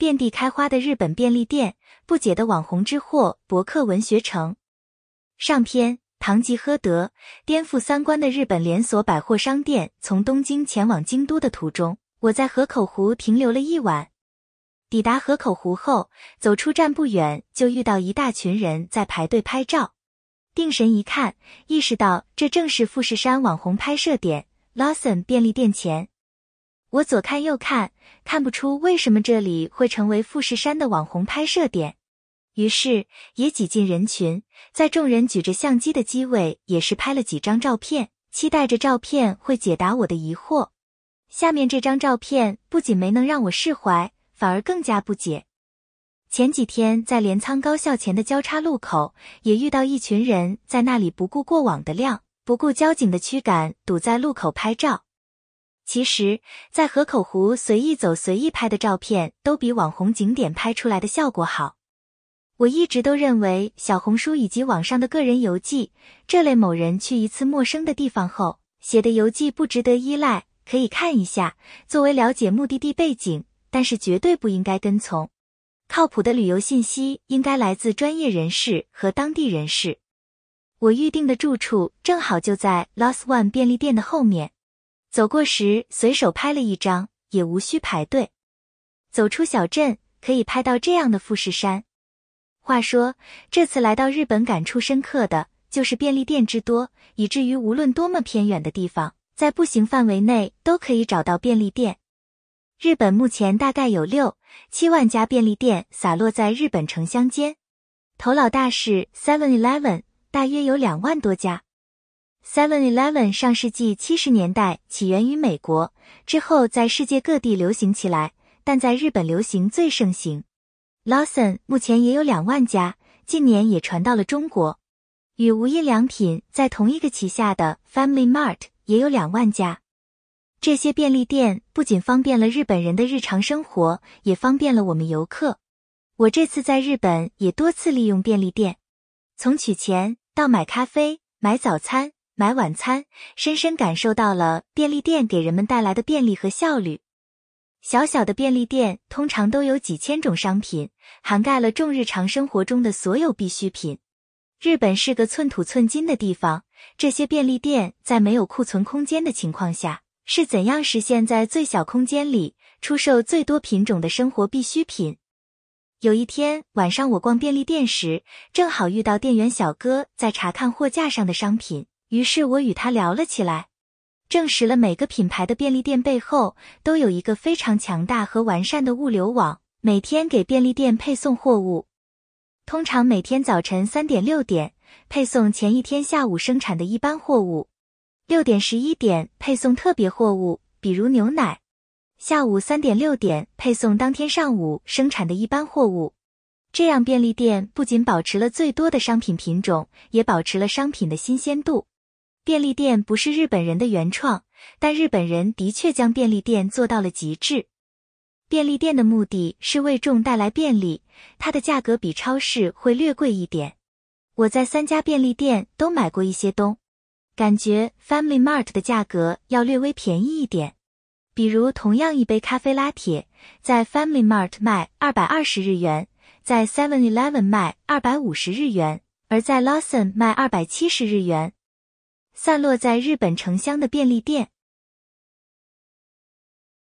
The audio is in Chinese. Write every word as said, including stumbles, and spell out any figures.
遍地开花的日本便利店，不解的网红之祸博客文学城。上篇，堂吉诃德，颠覆三观的日本连锁百货商店。从东京前往京都的途中，我在河口湖停留了一晚。抵达河口湖后，走出站不远就遇到一大群人在排队拍照。定神一看，意识到这正是富士山网红拍摄点 Lawson 便利店前。我左看右看，看不出为什么这里会成为富士山的网红拍摄点。于是也挤进人群，在众人举着相机的机位也是拍了几张照片，期待着照片会解答我的疑惑。下面这张照片不仅没能让我释怀，反而更加不解。前几天在镰仓高校前的交叉路口，也遇到一群人在那里不顾过往的量，不顾交警的驱赶，堵在路口拍照。其实，在河口湖随意走随意拍的照片，都比网红景点拍出来的效果好。我一直都认为小红书以及网上的个人游记，这类某人去一次陌生的地方后写的游记不值得依赖，可以看一下，作为了解目的地背景，但是绝对不应该跟从。靠谱的旅游信息应该来自专业人士和当地人士。我预定的住处正好就在 Lost One 便利店的后面，走过时随手拍了一张，也无需排队。走出小镇，可以拍到这样的富士山。话说，这次来到日本感触深刻的就是便利店之多，以至于无论多么偏远的地方，在步行范围内都可以找到便利店。日本目前大概有六、七万家便利店洒落在日本城乡间，头老大是 seven eleven， 大约有两万多家。seven eleven 上世纪七十年代起源于美国，之后在世界各地流行起来，但在日本流行最盛行。Lawson 目前也有两万家，近年也传到了中国。与无印良品在同一个旗下的 Family Mart 也有两万家。这些便利店不仅方便了日本人的日常生活，也方便了我们游客。我这次在日本也多次利用便利店，从取钱到买咖啡、买早餐、买晚餐，深深感受到了便利店给人们带来的便利和效率。小小的便利店通常都有几千种商品，涵盖了众日常生活中的所有必需品。日本是个寸土寸金的地方，这些便利店在没有库存空间的情况下，是怎样实现在最小空间里出售最多品种的生活必需品？有一天晚上我逛便利店时，正好遇到店员小哥在查看货架上的商品，于是我与他聊了起来，证实了每个品牌的便利店背后都有一个非常强大和完善的物流网，每天给便利店配送货物。通常每天早晨三点六点配送前一天下午生产的一般货物，六点十一点配送特别货物，比如牛奶，下午三点六点配送当天上午生产的一般货物。这样便利店不仅保持了最多的商品品种，也保持了商品的新鲜度。便利店不是日本人的原创，但日本人的确将便利店做到了极致。便利店的目的是为众带来便利，它的价格比超市会略贵一点。我在三家便利店都买过一些东，感觉 Family Mart 的价格要略微便宜一点。比如同样一杯咖啡拉铁，在 Family Mart 卖二百二十日元，在 seven eleven 卖二百五十日元，而在 Lawson 卖二百七十日元。散落在日本城乡的便利店，